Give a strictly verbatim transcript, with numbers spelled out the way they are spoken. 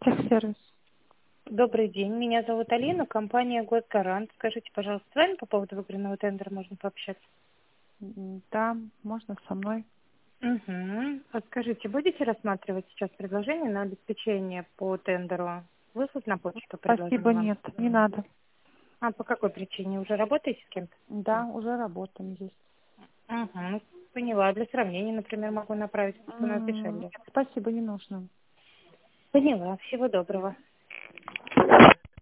Техсервис. Добрый день, меня зовут Алина, компания Госгарант. Скажите, пожалуйста, с вами по поводу выигранного тендера можно пообщаться? М, Да, можно со мной. Угу. А скажите, будете рассматривать сейчас предложение на обеспечение по тендеру? Выслать на почту Спасибо, предложение вам? нет, не надо. А по какой причине? Уже работаете с кем-то? Да, уже работаем здесь. Угу. Поняла. Для сравнения, например, могу направить, просто у нас М, дешевле. Спасибо, не нужно. Поняла. Всего доброго.